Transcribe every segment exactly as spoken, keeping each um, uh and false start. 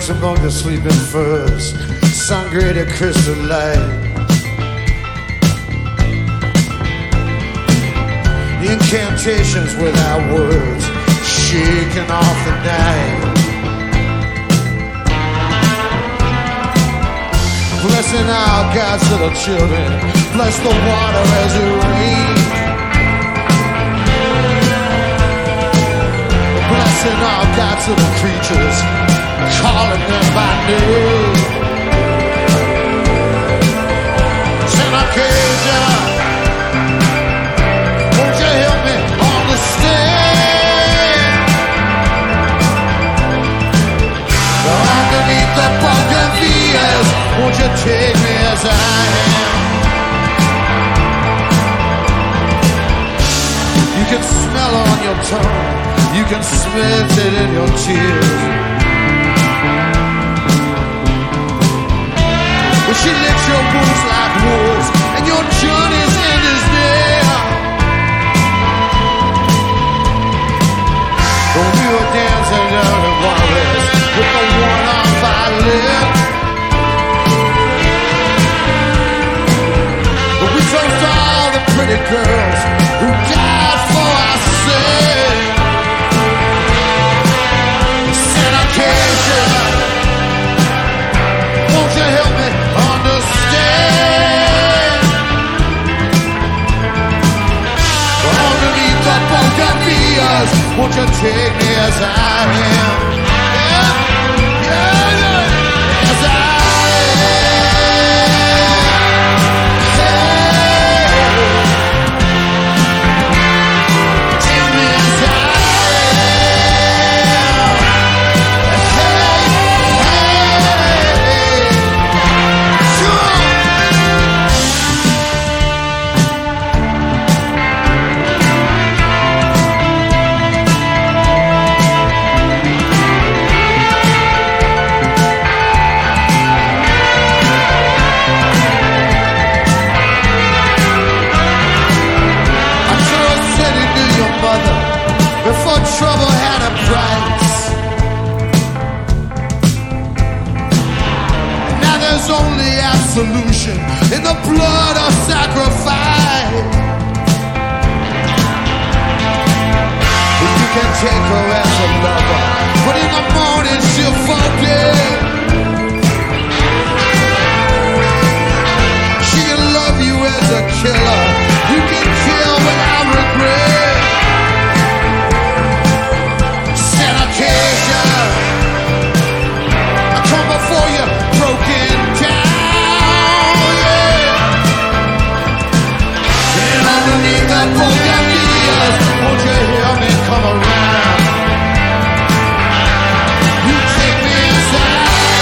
floats among the sleeping firs, sangre de crystal light. Incantations without words, shaking off the night. Blessing our God's little children, bless the water as it rains. Blessing all God's little creatures, calling them by name. Santa Caja, won't you help me understand? Underneath the bougainvilleas, won't you take me as I am? You can smell it on your tongue, you can smell it in your tears. Well, she licks your wounds like wolves, and your journey's end is near. When we were dancing down in Juarez with the one-arm violin, but we toast all the pretty girls who died for our sin. Santa Caja, won't you help me understand? Underneath the bougainvilleas, won't you take me as I am? Yeah, yeah, yeah, as I before trouble had a price. And now there's only absolution in the blood of sacrifice. You can take her as a lover, but in the morning she'll forget. She can love you as a killer. You can kill without regret. I come before you broken down, yeah. And underneath the bougainvilleas, won't you hear me come around? You take me inside.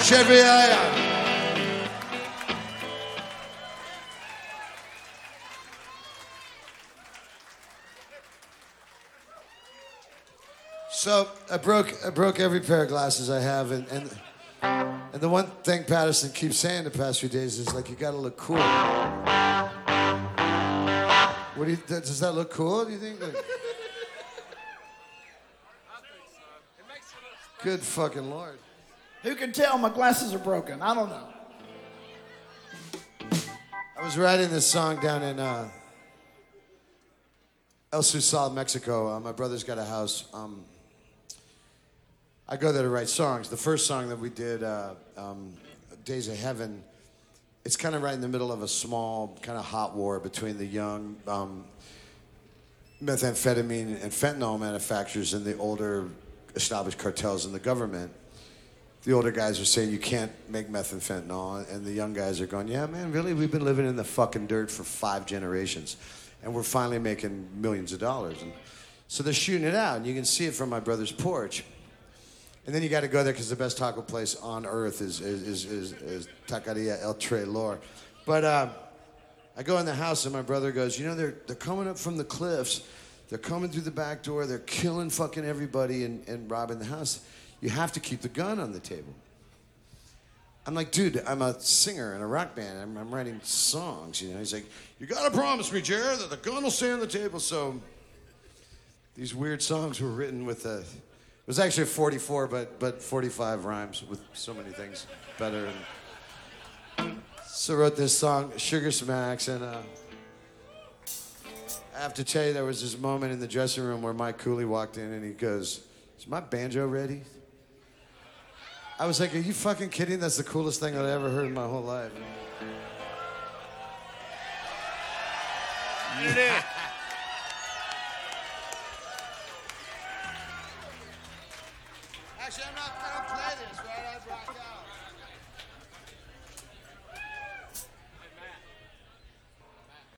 Chevier. So I broke I broke every pair of glasses I have, and and, and the one thing Patterson keeps saying the past few days is like, you gotta look cool. What do you, does that look cool? Do you think? Like, good fucking Lord. Who can tell my glasses are broken? I don't know. I was writing this song down in uh, El Susal, Mexico. Uh, my brother's got a house. Um, I go there to write songs. The first song that we did, uh, um, Days of Heaven, it's kind of right in the middle of a small kind of hot war between the young um, methamphetamine and fentanyl manufacturers and the older established cartels in the government. The older guys are saying you can't make meth and fentanyl, and the young guys are going, yeah, man, really? We've been living in the fucking dirt for five generations, and we're finally making millions of dollars. And so they're shooting it out, and you can see it from my brother's porch. And then you got to go there because the best taco place on earth is is is, is, is Taqueria El Trailor. But uh, I go in the house and my brother goes, you know, they're they're coming up from the cliffs. They're coming through the back door. They're killing fucking everybody and, and robbing the house. You have to keep the gun on the table. I'm like, dude, I'm a singer in a rock band. I'm, I'm writing songs, you know. He's like, you got to promise me, Jared, that the gun will stay on the table. So these weird songs were written with a... It was actually forty-four, but but forty-five rhymes with so many things better. And so I wrote this song, Sugar Smacks, and uh, I have to tell you, there was this moment in the dressing room where Mike Cooley walked in and he goes, is my banjo ready? I was like, are you fucking kidding? That's the coolest thing I've ever heard in my whole life. You did. Actually, I'm not, I don't play this, right? I rock out.